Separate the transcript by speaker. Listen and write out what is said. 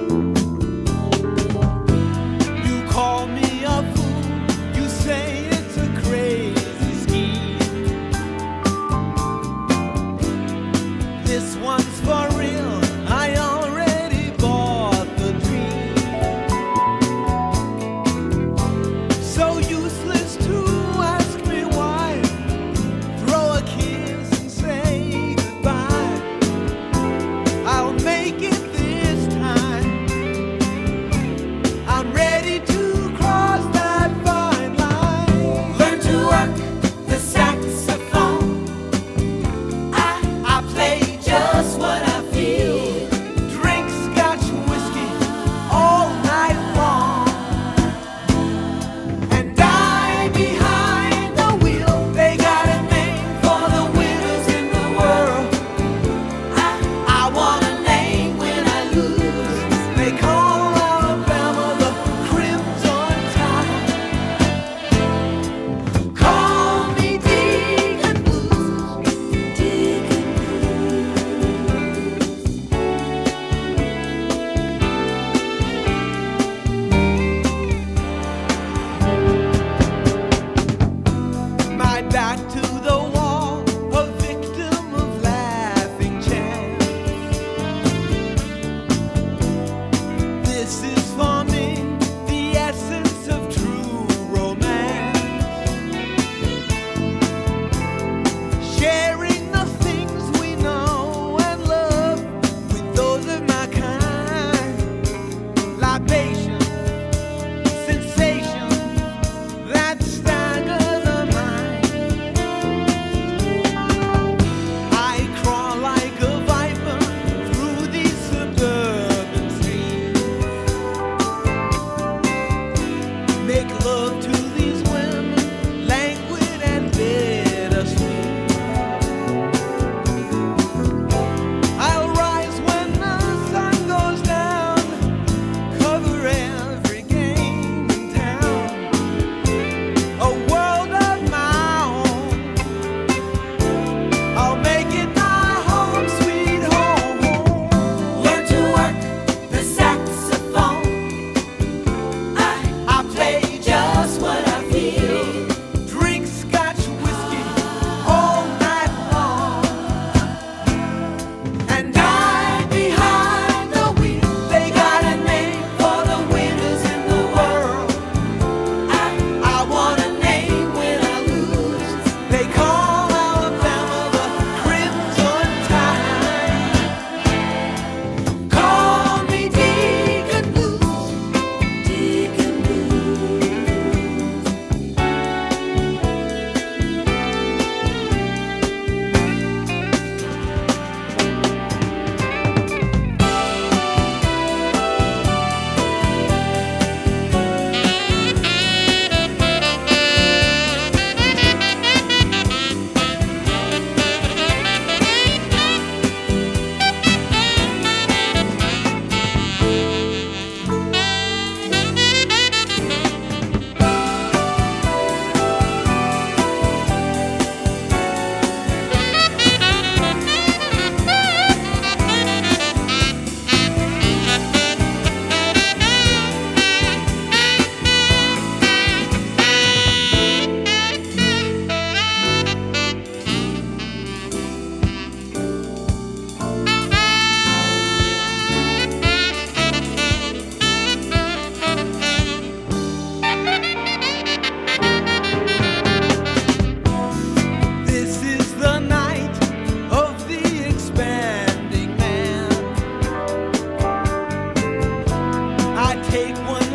Speaker 1: You call me a fool, you say it's a crazy scheme. This one's for real, I already bought the dream. So useless to ask me why. Throw a kiss and say goodbye. I'll make it this time. I'm ready to cross that fine line.
Speaker 2: Learn to work the saxophone. I play just what I feel.
Speaker 1: Drink Scotch whiskey all night long and die behind the wheel. They got a name for the winners in the world.
Speaker 2: I want a name when I lose.
Speaker 1: They call Alabama the Crimson Tide.
Speaker 2: Call me Deacon Blues. Deacon
Speaker 1: My back to the wall, a victim of laughing chance. This is for me, the essence of true romance. Sharing the things we know and love with those of my kind. Libation, sensation that stagger the mind. I crawl like a viper through these suburban streets. Make love to these women, languid and bittersweet. I'll rise when the sun goes down, cover every game in town. A world of my own. I'll make it my home, sweet home.
Speaker 2: Learn to work the saxophone. I play just what I feel.
Speaker 1: Drink Scotch whiskey all night long and die behind the wheel. They got a name for the winners in the world.
Speaker 2: I want a name when I lose.
Speaker 1: They call Alabama the Crimson Tide.
Speaker 2: Call me Deacon Blues. Deacon Blues.
Speaker 1: This is the night of the expanding man. I take one